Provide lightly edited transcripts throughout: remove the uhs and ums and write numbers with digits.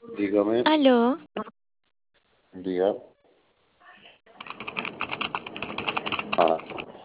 Dígame, Aló, diga. Ah,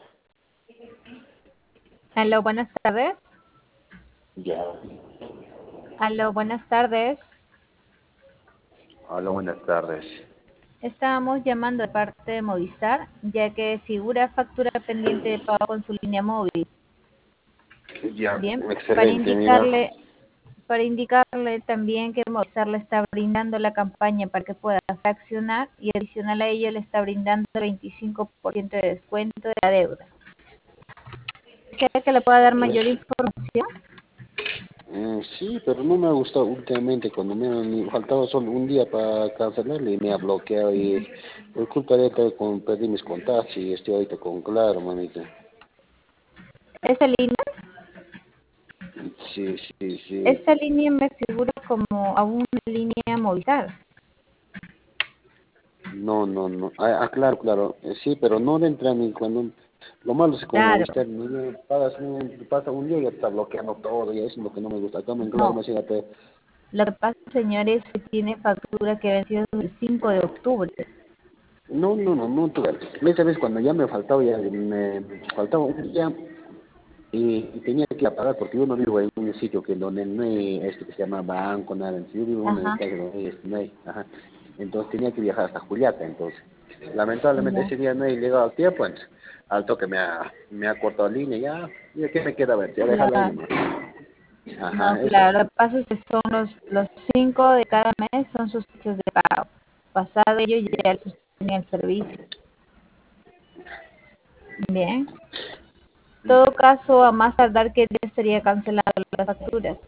aló, buenas tardes. ya. Aló, buenas tardes. Hola, buenas tardes. Estábamos llamando de parte de Movistar, ya que figura factura pendiente de pago con su línea móvil. Ya, Bien, para excelente, mira. indicarle, para indicarle también que Movistar le está brindando la campaña para que pueda fraccionar y adicional a ello le está brindando el 25% de descuento de la deuda. ¿Desea que le pueda dar mayor información? Sí, pero no me ha gustado últimamente cuando me faltaba solo un día para cancelarle y me ha bloqueado y por culpa de esto perdí mis contactos y estoy ahorita con Claro, manita. Esta línea, Sí, sí, sí. esta línea me figura como a una línea Movistar. No, no, no. Claro, claro. Sí, pero no le entra ni cuando... Lo malo es como Claro, Movistar, no pasa un día y ya te está bloqueando todo y eso es lo que no me gusta. Acá en Claro, no. imagínate. Lo que pasa, señor, es que tiene factura que venció el 5 de octubre. No, no, no, no, tú. Esa vez cuando ya me faltaba un día y tenía que ir a pagar porque yo no vivo en un sitio que donde no hay esto que se llama banco, nada. Yo vivo en una Ajá, calle donde no hay, ajá. Entonces tenía que viajar hasta Juliaca, entonces. Lamentablemente ya. ese día no he llegado al tiempo, entonces, al toque me ha cortado línea, ya que me queda ver, ya dejarlo ahí Claro. nomás. No, Ajá, eso. claro. Lo que pasa es que son los 5 de cada mes son sus fechas de pago. Pasado ello ya le suspenden el servicio. Bien. En todo caso, a más tardar que día estaría cancelando las facturas.